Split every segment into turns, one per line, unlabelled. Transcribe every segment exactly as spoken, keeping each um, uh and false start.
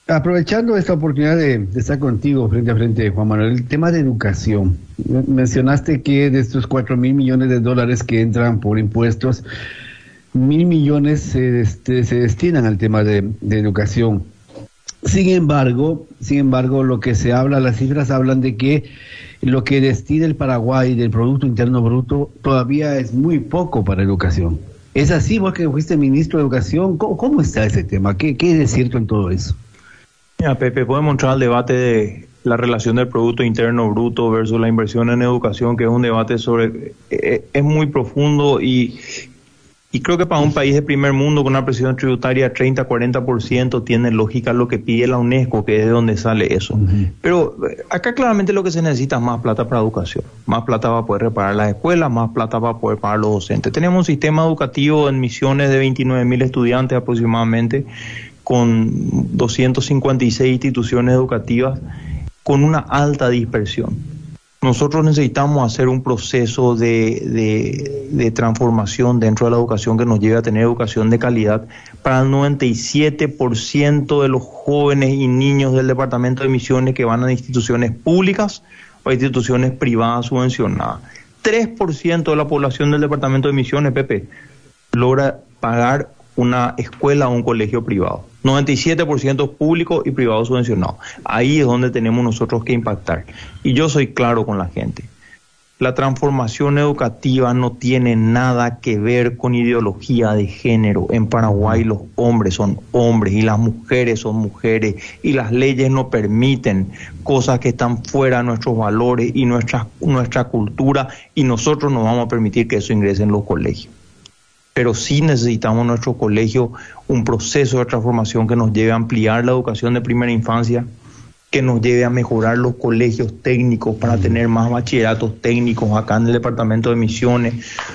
Aprovechando esta oportunidad de, de estar contigo frente a frente, Juan Manuel, el tema de educación. Mencionaste que de estos cuatro mil millones de dólares que entran por impuestos, mil millones se, este, se destinan al tema de, de educación. Sin embargo, sin embargo, lo que se habla, las cifras hablan de que lo que destina el Paraguay del Producto Interno Bruto todavía es muy poco para educación. ¿Es así? Vos que fuiste ministro de Educación, ¿cómo, cómo está ese tema? ¿Qué, qué es cierto en todo eso?
Mira, Pepe, podemos entrar al debate de la relación del Producto Interno Bruto versus la inversión en educación, que es un debate sobre, eh, es muy profundo y, y creo que para un país de primer mundo con una presión tributaria treinta a cuarenta por ciento tiene lógica lo que pide la UNESCO, que es de donde sale eso. Uh-huh. Pero acá claramente lo que se necesita es más plata para educación, más plata para poder reparar las escuelas, más plata para poder pagar los docentes. Tenemos un sistema educativo en Misiones de veintinueve mil estudiantes aproximadamente, con doscientas cincuenta y seis instituciones educativas con una alta dispersión. Nosotros necesitamos hacer un proceso de, de, de transformación dentro de la educación que nos lleve a tener educación de calidad para el noventa y siete por ciento de los jóvenes y niños del departamento de Misiones que van a instituciones públicas o a instituciones privadas subvencionadas. tres por ciento de la población del departamento de Misiones, Pepe, logra pagar una escuela o un colegio privado. noventa y siete por ciento público y privado subvencionado. Ahí es donde tenemos nosotros que impactar. Y yo soy claro con la gente. La transformación educativa no tiene nada que ver con ideología de género. En Paraguay los hombres son hombres y las mujeres son mujeres y las leyes no permiten cosas que están fuera de nuestros valores y nuestra, nuestra cultura, y nosotros no vamos a permitir que eso ingrese en los colegios. Pero sí necesitamos en nuestro colegio un proceso de transformación que nos lleve a ampliar la educación de primera infancia, que nos lleve a mejorar los colegios técnicos para tener más bachilleratos técnicos acá en el departamento de Misiones.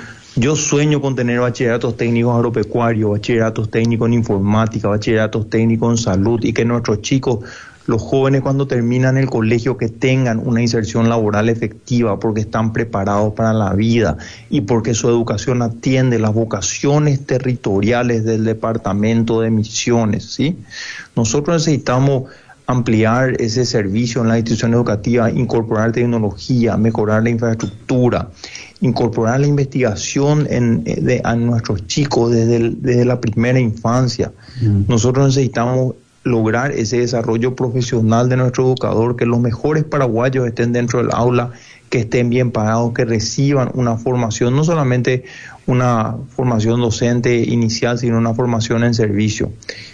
Yo sueño con tener bachilleratos técnicos agropecuarios, bachilleratos técnicos en informática, bachilleratos técnicos en salud, y que nuestros chicos, los jóvenes, cuando terminan el colegio, que tengan una inserción laboral efectiva porque están preparados para la vida y porque su educación atiende las vocaciones territoriales del departamento de Misiones, ¿sí? Nosotros necesitamos ampliar ese servicio en la institución educativa, incorporar tecnología, mejorar la infraestructura, incorporar la investigación en, de, a nuestros chicos desde, el, desde la primera infancia. Mm. Nosotros necesitamos lograr ese desarrollo profesional de nuestro educador, que los mejores paraguayos estén dentro del aula, que estén bien pagados, que reciban una formación, no solamente una formación docente inicial, sino una formación en servicio.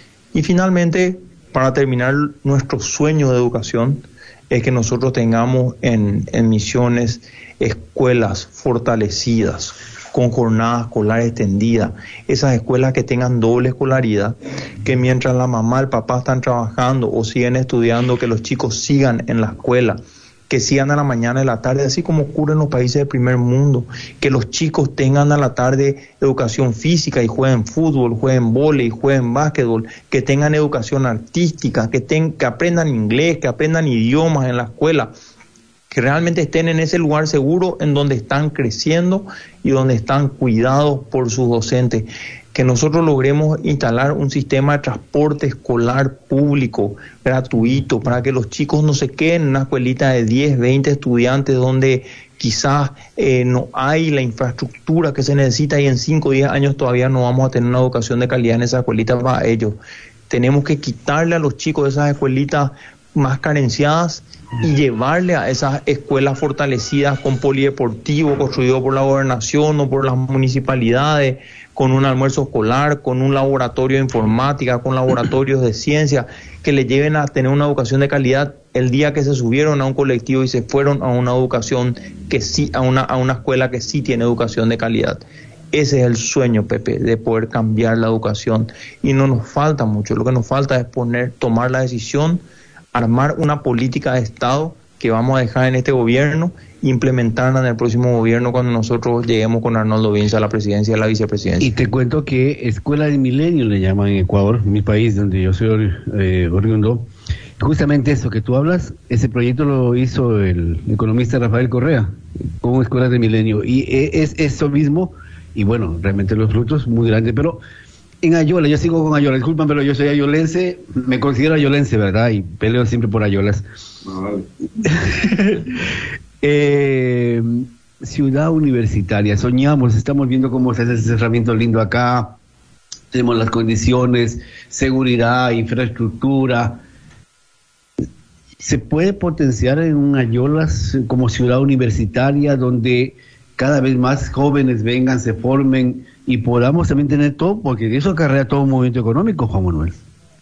Y finalmente, para terminar, nuestro sueño de educación es que nosotros tengamos en, en Misiones escuelas fortalecidas, con jornada escolar extendida, esas escuelas que tengan doble escolaridad, que mientras la mamá y el papá están trabajando o siguen estudiando, que los chicos sigan en la escuela, que sigan a la mañana y a la tarde, así como ocurre en los países del primer mundo, que los chicos tengan a la tarde educación física y jueguen fútbol, jueguen vóley, jueguen básquetbol, que tengan educación artística, que, ten, que aprendan inglés, que aprendan idiomas en la escuela, que realmente estén en ese lugar seguro en donde están creciendo y donde están cuidados por sus docentes. Que nosotros logremos instalar un sistema de transporte escolar público, gratuito, para que los chicos no se queden en una escuelita de diez, veinte estudiantes donde quizás eh, no hay la infraestructura que se necesita y en cinco o diez años todavía no vamos a tener una educación de calidad en esa escuelita para ellos. Tenemos que quitarle a los chicos de esas escuelitas más carenciadas y llevarle a esas escuelas fortalecidas con polideportivo construido por la gobernación o por las municipalidades, con un almuerzo escolar, con un laboratorio de informática, con laboratorios de ciencia, que le lleven a tener una educación de calidad el día que se subieron a un colectivo y se fueron a una educación que sí, a una, a una escuela que sí tiene educación de calidad. Ese es el sueño, Pepe, de poder cambiar la educación. Y no nos falta mucho, lo que nos falta es poner, tomar la decisión, armar una política de Estado que vamos a dejar en este gobierno, implementarla en el próximo gobierno cuando nosotros lleguemos con Arnoldo Vince a la presidencia y a la vicepresidencia.
Y te cuento que Escuela de Milenio le llaman en Ecuador, mi país donde yo soy eh, oriundo. Justamente eso que tú hablas, ese proyecto lo hizo el economista Rafael Correa con Escuelas de Milenio, y es eso mismo, y bueno, realmente los frutos muy grandes, pero En Ayola, yo sigo con Ayola, disculpan, pero yo soy ayolense, me considero ayolense, ¿verdad? Y peleo siempre por Ayolas. Ah, vale. eh, ciudad universitaria, soñamos, estamos viendo cómo se hace ese cerramiento lindo acá, tenemos las condiciones, seguridad, infraestructura. ¿Se puede potenciar en un Ayolas como ciudad universitaria donde cada vez más jóvenes vengan, se formen y podamos también tener todo, porque de eso acarrea todo un movimiento económico, Juan Manuel?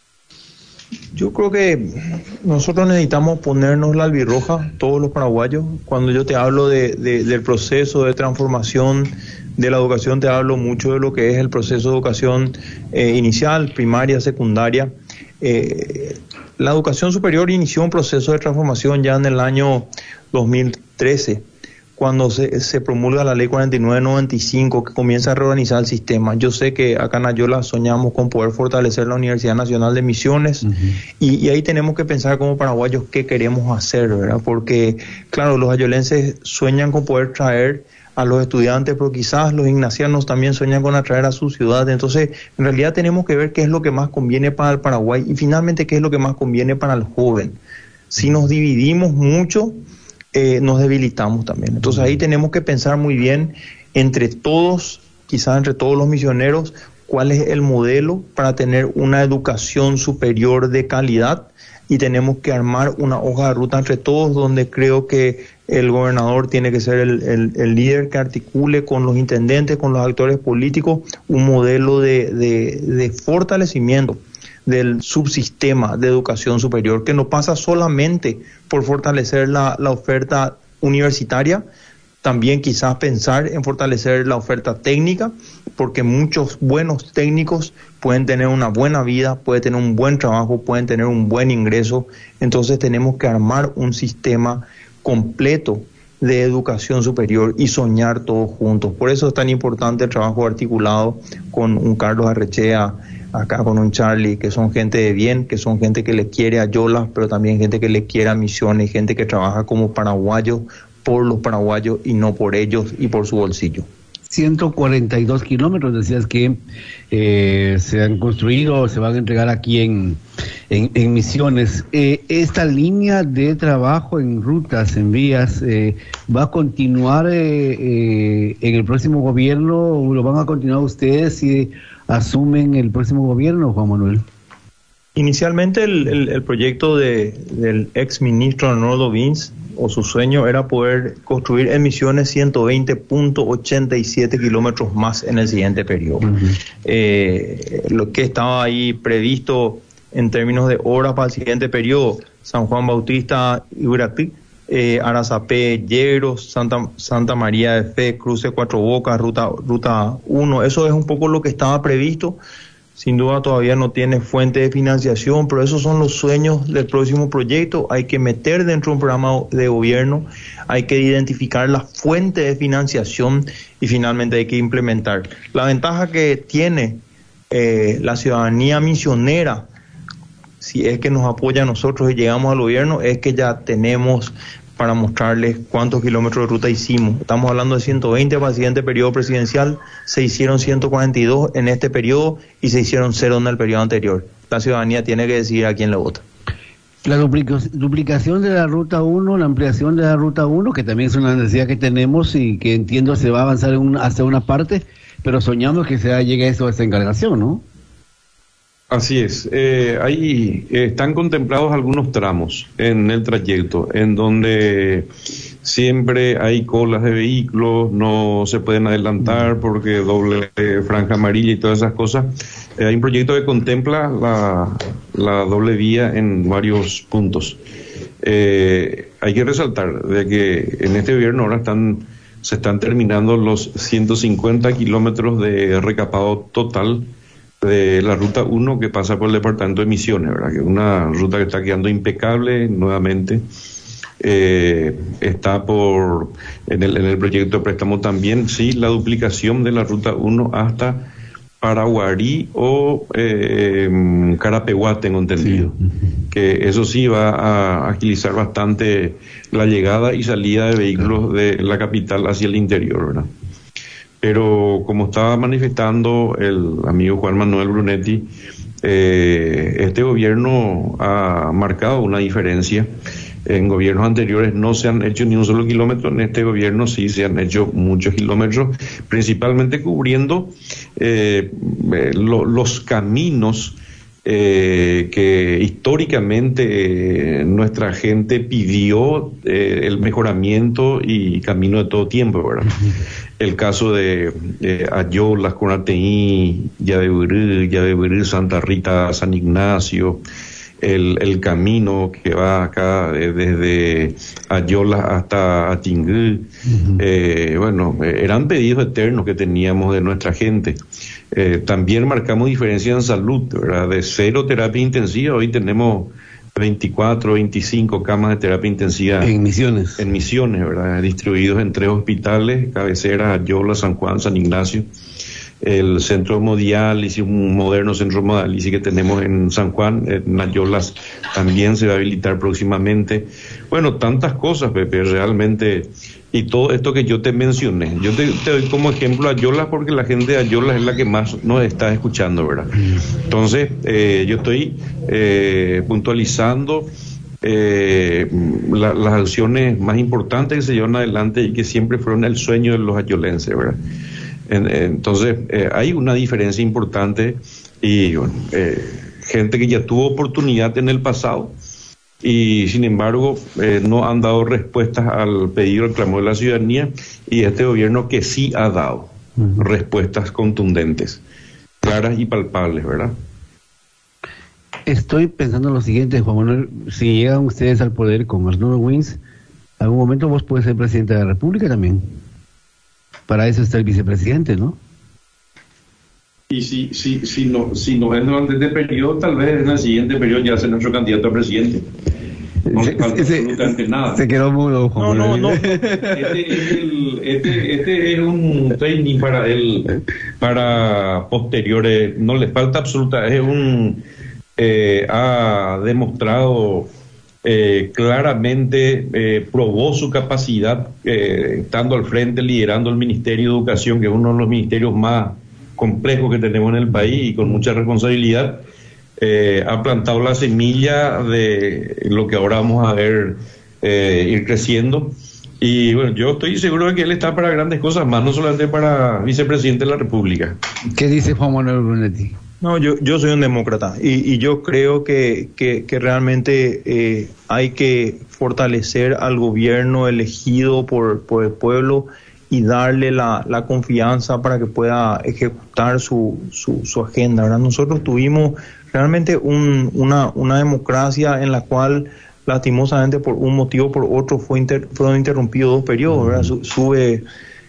Yo creo que nosotros necesitamos ponernos la albirroja, todos los paraguayos. Cuando yo te hablo de, de, del proceso de transformación de la educación, te hablo mucho de lo que es el proceso de educación eh, inicial, primaria, secundaria. Eh, la educación superior inició un proceso de transformación ya en el año dos mil trece, cuando se, se promulga la ley cuarenta y nueve noventa y cinco, que comienza a reorganizar el sistema. Yo sé que acá en Ayola soñamos con poder fortalecer la Universidad Nacional de Misiones, uh-huh. y, y ahí tenemos que pensar como paraguayos qué queremos hacer, ¿verdad? Porque, claro, los ayolenses sueñan con poder traer a los estudiantes, pero quizás los ignacianos también sueñan con atraer a su ciudad. Entonces, en realidad tenemos que ver qué es lo que más conviene para el Paraguay y finalmente qué es lo que más conviene para el joven. Si nos dividimos mucho, Eh, nos debilitamos también. Entonces ahí tenemos que pensar muy bien entre todos, quizás entre todos los misioneros, cuál es el modelo para tener una educación superior de calidad, y tenemos que armar una hoja de ruta entre todos, donde creo que el gobernador tiene que ser el, el, el líder que articule con los intendentes, con los actores políticos, un modelo de, de, de fortalecimiento del subsistema de educación superior, que no pasa solamente por fortalecer la, la oferta universitaria, también quizás pensar en fortalecer la oferta técnica, porque muchos buenos técnicos pueden tener una buena vida, pueden tener un buen trabajo, pueden tener un buen ingreso. Entonces tenemos que armar un sistema completo de educación superior y soñar todos juntos. Por eso es tan importante el trabajo articulado con un Carlos Arrechea, acá con un Charlie, que son gente de bien, que son gente que le quiere a Ayolas, pero también gente que le quiere a Misiones, gente que trabaja como paraguayos, por los paraguayos y no por ellos y por su bolsillo.
ciento cuarenta y dos kilómetros, decías que eh, se han construido, se van a entregar aquí en, en, en Misiones. Eh, esta línea de trabajo en rutas, en vías, eh, ¿va a continuar eh, eh, en el próximo gobierno? ¿Lo van a continuar ustedes si asumen el próximo gobierno, Juan Manuel?
Inicialmente el, el, el proyecto de, del ex ministro Arnoldo Vins, o su sueño, era poder construir en Misiones ciento veinte punto ochenta y siete kilómetros más en el siguiente periodo. Uh-huh. Eh, lo que estaba ahí previsto en términos de obras para el siguiente periodo: San Juan Bautista, Iburatí, eh, Arazapé, Yegros, Santa, Santa María de Fe, Cruce Cuatro Bocas, Ruta, Ruta uno. Eso es un poco lo que estaba previsto. Sin duda todavía no tiene fuente de financiación, pero esos son los sueños del próximo proyecto. Hay que meter dentro de un programa de gobierno, hay que identificar la fuente de financiación y finalmente hay que implementar. La ventaja que tiene eh, la ciudadanía misionera, si es que nos apoya a nosotros y llegamos al gobierno, es que ya tenemos para mostrarles cuántos kilómetros de ruta hicimos. Estamos hablando de ciento veinte para el siguiente periodo presidencial, se hicieron ciento cuarenta y dos en este periodo y se hicieron cero en el periodo anterior. La ciudadanía tiene que decidir a quién le vota.
La duplica- duplicación de la ruta uno, la ampliación de la ruta uno, que también es una necesidad que tenemos y que entiendo se va a avanzar en una, hacia una parte, pero soñamos que se llegue a eso, a esta encargación, ¿no?
Así es, eh, ahí eh, están contemplados algunos tramos en el trayecto en donde siempre hay colas de vehículos, no se pueden adelantar porque doble eh, franja amarilla y todas esas cosas. Eh, hay un proyecto que contempla la, la doble vía en varios puntos. Eh, hay que resaltar de que en este gobierno ahora están se están terminando los ciento cincuenta kilómetros de recapado total de la ruta uno que pasa por el departamento de Misiones, ¿verdad? Que es una ruta que está quedando impecable nuevamente. Eh, está por en el, en el proyecto de préstamo también, sí, la duplicación de la ruta uno hasta Paraguarí o eh, Carapeguá, tengo entendido. Sí. Que eso sí va a agilizar bastante la llegada y salida de vehículos de la capital hacia el interior, ¿verdad? pero como estaba manifestando el amigo Juan Manuel Brunetti, eh, este gobierno ha marcado una diferencia. En gobiernos anteriores no se han hecho ni un solo kilómetro, en este gobierno sí se han hecho muchos kilómetros, principalmente cubriendo eh, lo, los caminos eh, que históricamente eh, nuestra gente pidió eh, el mejoramiento y camino de todo tiempo, ¿verdad? Uh-huh. El caso de eh, Ayolas, Conateí, Yabeburú, Yabeburú, Santa Rita, San Ignacio, El, el camino que va acá eh, desde Ayolas hasta Atingú, uh-huh. eh, bueno, eh, eran pedidos eternos que teníamos de nuestra gente. Eh, también marcamos diferencia en salud, ¿verdad? De cero terapia intensiva, hoy tenemos veinticuatro, veinticinco camas de terapia intensiva.
En Misiones.
En Misiones, ¿verdad? Distribuidos en tres hospitales, cabeceras, Ayolas, San Juan, San Ignacio. El centro de hemodiálisis, un moderno centro de hemodiálisis que tenemos en San Juan, en Ayolas también se va a habilitar próximamente. Bueno, tantas cosas, Pepe, realmente, y todo esto que yo te mencioné. Yo te, te doy como ejemplo Ayolas porque la gente de Ayolas es la que más nos está escuchando, ¿verdad? Entonces, eh, yo estoy eh, puntualizando eh, la, las acciones más importantes que se llevan adelante y que siempre fueron el sueño de los ayolenses, ¿verdad? Entonces, eh, hay una diferencia importante y bueno, eh, gente que ya tuvo oportunidad en el pasado y sin embargo eh, no han dado respuestas al pedido, al clamor de la ciudadanía, y este gobierno que sí ha dado uh-huh. respuestas contundentes, claras y palpables, ¿verdad?
Estoy pensando en lo siguiente, Juan Manuel, si llegan ustedes al poder con Arnoldo Wins, algún momento vos puedes ser presidente de la República también. Para eso está el vicepresidente, ¿no?
Y si si si no si no es durante este periodo, tal vez en el siguiente periodo ya sea nuestro candidato a presidente. No le falta absolutamente nada.
Se quedó mudo, Juan.
No, no, no. Este es el, este, este es un training para él, para posteriores. No le falta absoluta. Es un eh, ha demostrado. Eh, claramente eh, probó su capacidad eh, estando al frente, liderando el Ministerio de Educación, que es uno de los ministerios más complejos que tenemos en el país y con mucha responsabilidad. Eh, ha plantado la semilla de lo que ahora vamos a ver eh, ir creciendo. Y bueno, yo estoy seguro de que él está para grandes cosas más, no solamente para vicepresidente de la República.
¿Qué dice Juan Manuel Brunetti?
No, yo yo soy un demócrata y, y yo creo que, que, que realmente eh, hay que fortalecer al gobierno elegido por, por el pueblo y darle la, la confianza para que pueda ejecutar su, su, su agenda, ¿verdad? Nosotros tuvimos realmente un, una, una democracia en la cual lastimosamente por un motivo o por otro fue inter, fueron interrumpidos dos periodos, ¿verdad? Su, sube...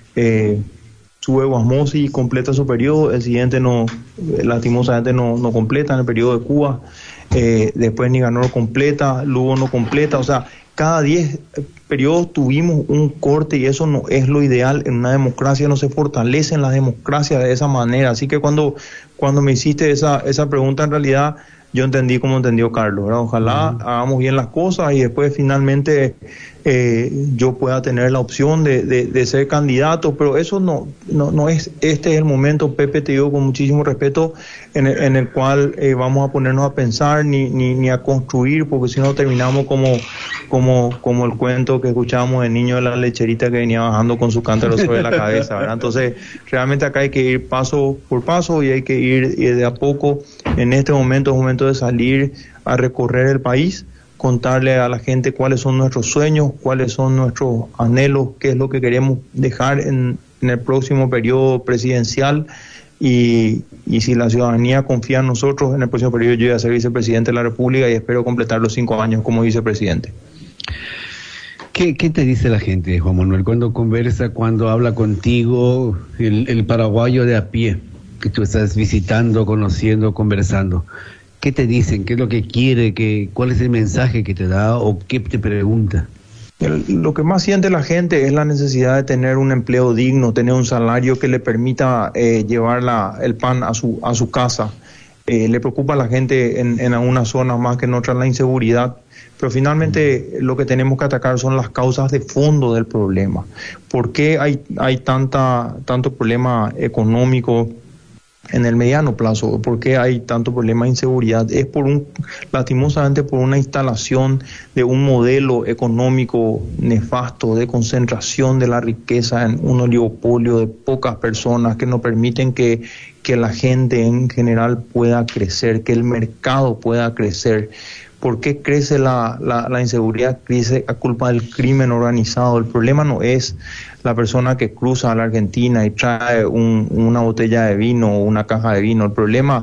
Eh, Sube Guasmosi y completa su periodo, el siguiente no, lastimosamente no, no completa en el periodo de Cuba, eh, después Nicanor completa, Lugo no completa, o sea, cada diez periodos tuvimos un corte y eso no es lo ideal en una democracia, no se fortalece en la democracia de esa manera, así que cuando, cuando me hiciste esa, esa pregunta en realidad yo entendí como entendió Carlos, ¿verdad? Ojalá uh-huh. hagamos bien las cosas y después finalmente eh, yo pueda tener la opción de, de, de ser candidato, pero eso no, no, no es, este es el momento, Pepe, te digo con muchísimo respeto, en el, en el cual eh, vamos a ponernos a pensar ni, ni, ni a construir, porque si no terminamos como, como, como el cuento que escuchábamos del niño de la lecherita que venía bajando con su cántaro sobre la cabeza, ¿verdad? Entonces, realmente acá hay que ir paso por paso y hay que ir de a poco. En este momento es un momento de salir a recorrer el país, contarle a la gente cuáles son nuestros sueños, cuáles son nuestros anhelos, qué es lo que queremos dejar en, en el próximo periodo presidencial y, y si la ciudadanía confía en nosotros, en el próximo periodo yo voy a ser vicepresidente de la República y espero completar los cinco años como vicepresidente.
¿Qué, qué te dice la gente, Juan Manuel, cuando conversa, cuando habla contigo, el, el paraguayo de a pie que tú estás visitando, conociendo, conversando? ¿Qué te dicen? ¿Qué es lo que quiere? ¿Qué, ¿Cuál es el mensaje que te da o qué te pregunta?
El, lo que más siente la gente es la necesidad de tener un empleo digno, tener un salario que le permita eh, llevar la, el pan a su, a su casa. eh, le preocupa a la gente en, en algunas zonas más que en otras la inseguridad, pero finalmente lo que tenemos que atacar son las causas de fondo del problema. ¿Por qué hay, hay tanta, tanto problema económico en el mediano plazo? ¿Por qué hay tanto problema de inseguridad? Es por un, lastimosamente por una instalación de un modelo económico nefasto de concentración de la riqueza en un oligopolio de pocas personas que no permiten que, que la gente en general pueda crecer, que el mercado pueda crecer. ¿Por qué crece la, la, la inseguridad? Crece a culpa del crimen organizado. El problema no es la persona que cruza a la Argentina y trae un, una botella de vino o una caja de vino. El problema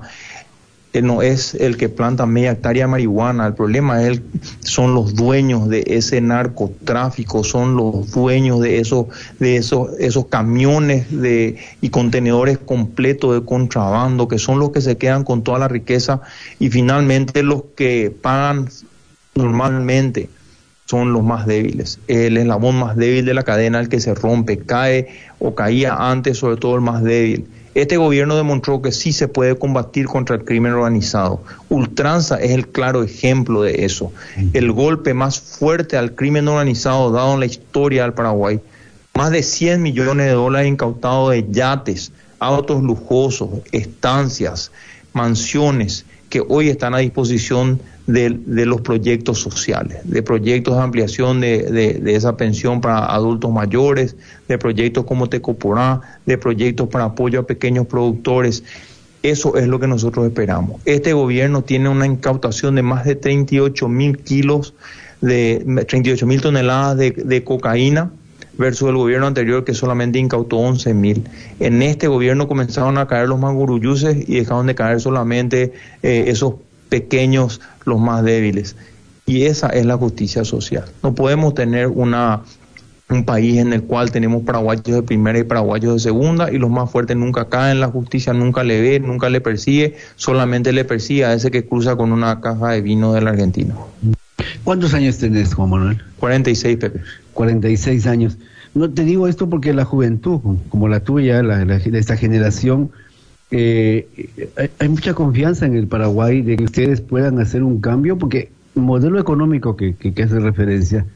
no es el que planta media hectárea de marihuana. El problema es el, son los dueños de ese narcotráfico, son los dueños de esos, de esos, esos camiones de, y contenedores completos de contrabando, que son los que se quedan con toda la riqueza, y finalmente los que pagan normalmente son los más débiles. El eslabón más débil de la cadena, el que se rompe, cae o caía antes, sobre todo el más débil. Este gobierno demostró que sí se puede combatir contra el crimen organizado. Ultranza es el claro ejemplo de eso. El golpe más fuerte al crimen organizado dado en la historia del Paraguay. Más de cien millones de dólares incautados de yates, autos lujosos, estancias, mansiones, que hoy están a disposición de, de los proyectos sociales, de proyectos de ampliación de, de, de esa pensión para adultos mayores, de proyectos como Tecoporá, de proyectos para apoyo a pequeños productores. Eso es lo que nosotros esperamos. Este gobierno tiene una incautación de más de treinta y ocho mil kilos, de treinta y ocho mil toneladas de, de cocaína, versus el gobierno anterior que solamente incautó once mil. En este gobierno comenzaron a caer los manguruyuses y dejaron de caer solamente eh, esos pequeños, los más débiles. Y esa es la justicia social. No podemos tener una un país en el cual tenemos paraguayos de primera y paraguayos de segunda, y los más fuertes nunca caen, la justicia nunca le ve, nunca le persigue, solamente le persigue a ese que cruza con una caja de vino de la Argentina.
¿Cuántos años tenés, Juan Manuel?
cuarenta y seis, Pepe.
cuarenta y seis años. No te digo esto porque la juventud, como la tuya, la, la de esta generación, eh, hay, hay mucha confianza en el Paraguay de que ustedes puedan hacer un cambio, porque el modelo económico que, que, que hace referencia,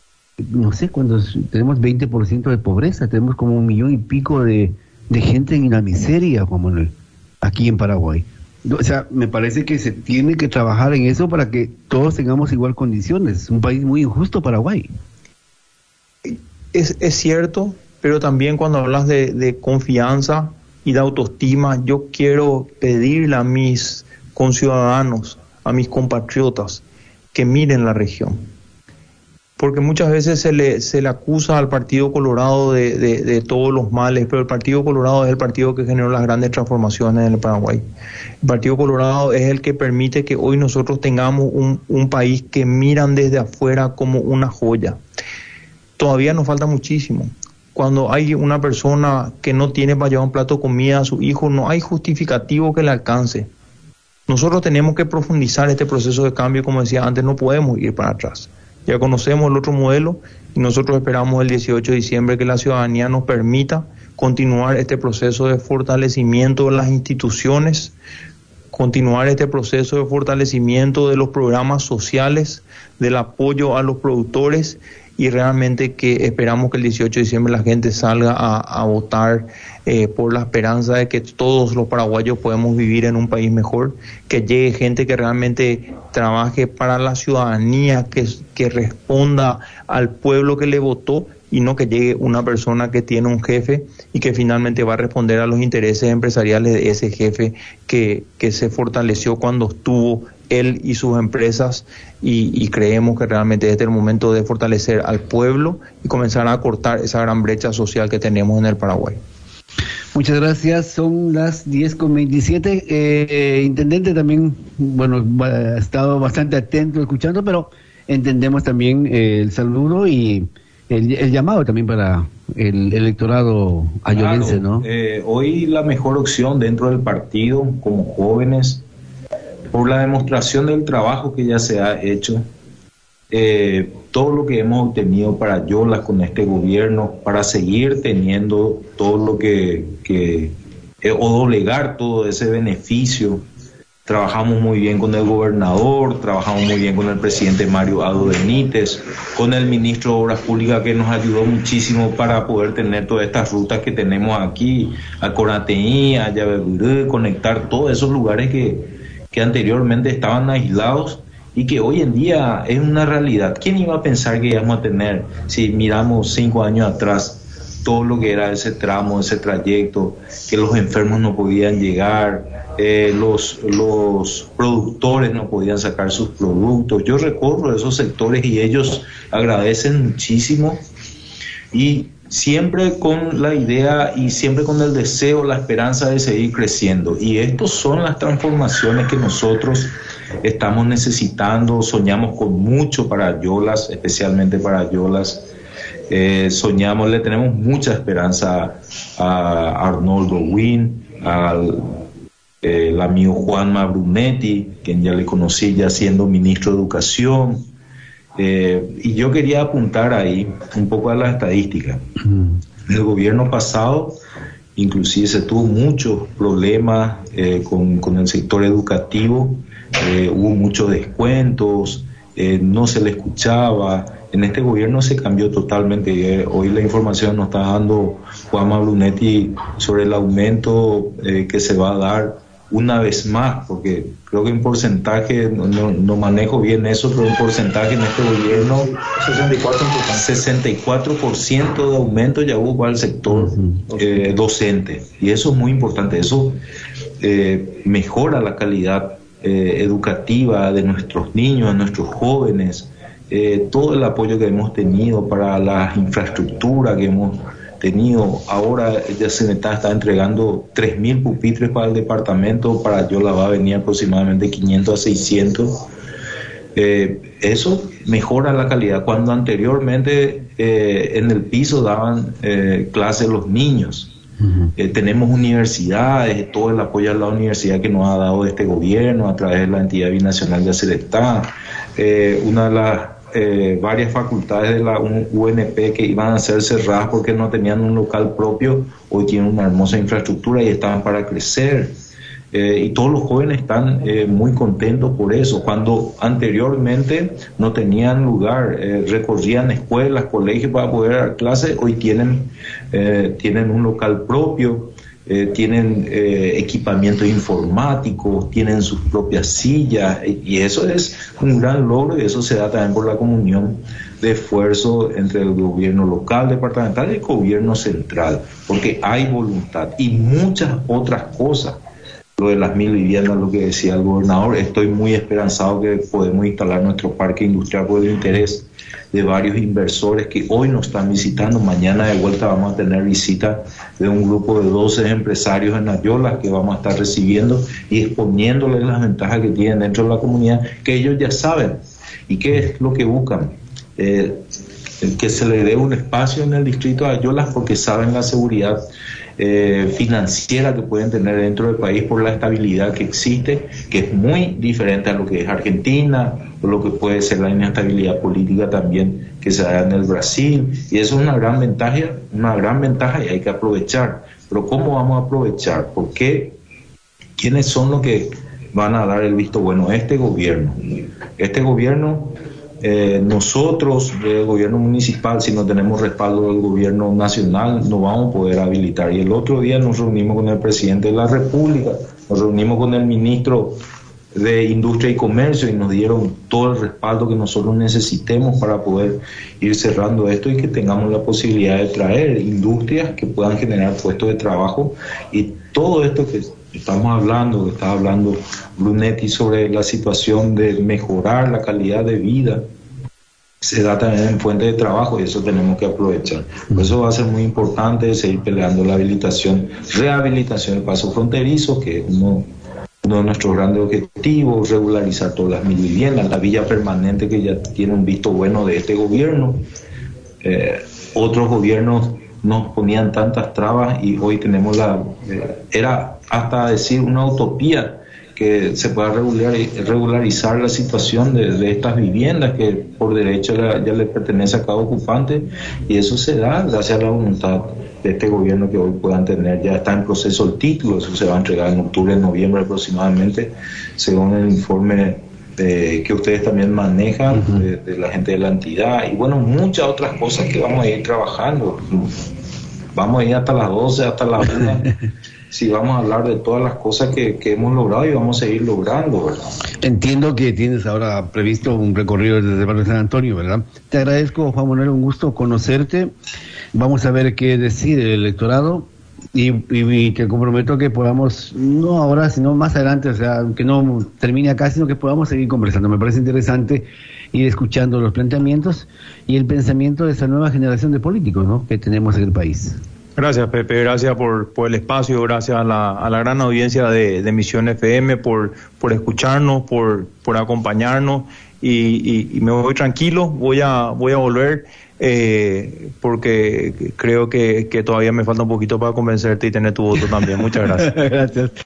no sé, cuando tenemos veinte por ciento de pobreza, tenemos como un millón y pico de, de gente en la miseria, Juan Manuel, aquí en Paraguay. O sea, me parece que se tiene que trabajar en eso para que todos tengamos igual condiciones. Es un país muy injusto, Paraguay.
Es, es cierto, pero también cuando hablas de, de confianza y de autoestima, yo quiero pedirle a mis conciudadanos, a mis compatriotas, que miren la región. Porque muchas veces se le, se le acusa al Partido Colorado de, de, de todos los males, pero el Partido Colorado es el partido que generó las grandes transformaciones en el Paraguay. El Partido Colorado es el que permite que hoy nosotros tengamos un, un país que miran desde afuera como una joya. Todavía nos falta muchísimo. Cuando hay una persona que no tiene para llevar un plato de comida a su hijo, no hay justificativo que le alcance. Nosotros tenemos que profundizar este proceso de cambio, como decía antes, no podemos ir para atrás. Ya conocemos el otro modelo y nosotros esperamos el dieciocho de diciembre que la ciudadanía nos permita continuar este proceso de fortalecimiento de las instituciones, continuar este proceso de fortalecimiento de los programas sociales, del apoyo a los productores, y realmente que esperamos que el dieciocho de diciembre la gente salga a, a votar eh, por la esperanza de que todos los paraguayos podemos vivir en un país mejor, que llegue gente que realmente trabaje para la ciudadanía, que, que responda al pueblo que le votó, y no que llegue una persona que tiene un jefe y que finalmente va a responder a los intereses empresariales de ese jefe que, que se fortaleció cuando estuvo él y sus empresas, y, y creemos que realmente este es el momento de fortalecer al pueblo y comenzar a cortar esa gran brecha social que tenemos en el Paraguay.
Muchas gracias, son las diez con veintisiete. Eh, intendente también, bueno, ha estado bastante atento escuchando, pero entendemos también eh, el saludo y el, el llamado también para el electorado ayolense,
claro,
¿no?
Eh, hoy la mejor opción dentro del partido, como jóvenes, por la demostración del trabajo que ya se ha hecho, eh, todo lo que hemos obtenido para Yola con este gobierno, para seguir teniendo todo lo que, que eh, o doblegar todo ese beneficio trabajamos muy bien con el gobernador, trabajamos muy bien con el presidente Mario Abdo Benítez, con el ministro de Obras Públicas, que nos ayudó muchísimo para poder tener todas estas rutas que tenemos aquí, a Corateí, a Llaveburú, conectar todos esos lugares que, que anteriormente estaban aislados y que hoy en día es una realidad. ¿Quién iba a pensar que íbamos a tener, si miramos cinco años atrás, todo lo que era ese tramo, ese trayecto, que los enfermos no podían llegar, eh, los, los productores no podían sacar sus productos? Yo recorro esos sectores y ellos agradecen muchísimo, y siempre con la idea y siempre con el deseo, la esperanza de seguir creciendo. Y estas son las transformaciones que nosotros estamos necesitando. Soñamos con mucho para Ayolas, especialmente para Ayolas. Eh, soñamos, le tenemos mucha esperanza a Arnoldo Wynn, al eh, el amigo Juanma Brunetti, quien ya le conocí ya siendo ministro de Educación. Eh, y yo quería apuntar ahí un poco a la estadística. En el gobierno pasado, inclusive se tuvo muchos problemas eh, con, con el sector educativo, eh, hubo muchos descuentos, eh, no se le escuchaba. En este gobierno se cambió totalmente. Eh, hoy la información nos está dando Juanma Brunetti sobre el aumento eh, que se va a dar una vez más, porque creo que en porcentaje, no, no, no manejo bien eso, pero en porcentaje en este gobierno sesenta y cuatro por ciento de aumento ya hubo para el sector eh, docente, y eso es muy importante. Eso eh, mejora la calidad eh, educativa de nuestros niños, de nuestros jóvenes. Eh, todo el apoyo que hemos tenido para la infraestructura que hemos tenido, ahora ya se me está, está entregando tres mil pupitres para el departamento, para Ayolas va a venir aproximadamente quinientos a seiscientos. Eh, eso mejora la calidad. Cuando anteriormente eh, en el piso daban eh, clases los niños, uh-huh. eh, tenemos universidades, todo el apoyo a la universidad que nos ha dado este gobierno a través de la entidad binacional de Aceretá, eh, una de las Eh, varias facultades de la U N P que iban a ser cerradas porque no tenían un local propio, hoy tienen una hermosa infraestructura y estaban para crecer. Eh, y todos los jóvenes están eh, muy contentos por eso. Cuando anteriormente no tenían lugar, eh, recorrían escuelas, colegios para poder dar clases, hoy tienen, eh, tienen un local propio. Eh, tienen eh, equipamientos informáticos, tienen sus propias sillas, y eso es un gran logro, y eso se da también por la comunión de esfuerzo entre el gobierno local, departamental y el gobierno central, porque hay voluntad y muchas otras cosas. Lo de las mil viviendas, lo que decía el gobernador, estoy muy esperanzado que podemos instalar nuestro parque industrial por el interés de varios inversores que hoy nos están visitando. Mañana de vuelta vamos a tener visita de un grupo de doce empresarios en Ayolas que vamos a estar recibiendo y exponiéndoles las ventajas que tienen dentro de la comunidad, que ellos ya saben. ¿Y qué es lo que buscan? Eh, que se le dé un espacio en el distrito de Ayolas, porque saben la seguridad eh, financiera que pueden tener dentro del país por la estabilidad que existe, que es muy diferente a lo que es Argentina, o lo que puede ser la inestabilidad política también que se da en el Brasil, y eso es una gran ventaja, una gran ventaja y hay que aprovechar. Pero ¿cómo vamos a aprovechar? ¿Por qué? ¿Quiénes son los que van a dar el visto bueno? Este gobierno. Este gobierno, eh, nosotros, el gobierno municipal, si no tenemos respaldo del gobierno nacional, no vamos a poder habilitar. Y el otro día nos reunimos con el presidente de la República, nos reunimos con el ministro de Industria y Comercio y nos dieron todo el respaldo que nosotros necesitemos para poder ir cerrando esto y que tengamos la posibilidad de traer industrias que puedan generar puestos de trabajo. Y todo esto que estamos hablando, que está hablando Brunetti sobre la situación de mejorar la calidad de vida, se da también en fuente de trabajo, y eso tenemos que aprovechar. Por eso va a ser muy importante seguir peleando la habilitación, rehabilitación del paso fronterizo, que es uno Uno de nuestros grandes objetivos, regularizar todas las mil viviendas, la villa permanente que ya tiene un visto bueno de este gobierno. Eh, otros gobiernos nos ponían tantas trabas y hoy tenemos la... Eh, era hasta decir una utopía que se pueda regular, regularizar la situación de, de estas viviendas que por derecho ya, ya le pertenece a cada ocupante, y eso se da gracias a la voluntad de este gobierno que hoy puedan tener. Ya está en proceso el título, eso se va a entregar en octubre, noviembre aproximadamente, según el informe de, que ustedes también manejan, uh-huh. de, de la gente de la entidad, y bueno, muchas otras cosas que vamos a ir trabajando. Vamos a ir hasta las doce, hasta las una, si vamos a hablar de todas las cosas que, que hemos logrado y vamos a seguir logrando, ¿verdad?
Entiendo que tienes ahora previsto un recorrido desde el barrio San Antonio, ¿verdad? Te agradezco, Juan Manuel, un gusto conocerte. Vamos a ver qué decide el electorado y, y, y te comprometo que podamos, no ahora, sino más adelante, o sea, que no termine acá, sino que podamos seguir conversando. Me parece interesante ir escuchando los planteamientos y el pensamiento de esa nueva generación de políticos, ¿no?, que tenemos en el país.
Gracias, Pepe, gracias por, por el espacio, gracias a la, a la gran audiencia de, de Misión F M por, por escucharnos, por, por acompañarnos y, y, y me voy tranquilo, voy a, voy a volver eh, porque creo que, que todavía me falta un poquito para convencerte y tener tu voto también. Muchas gracias.
Gracias.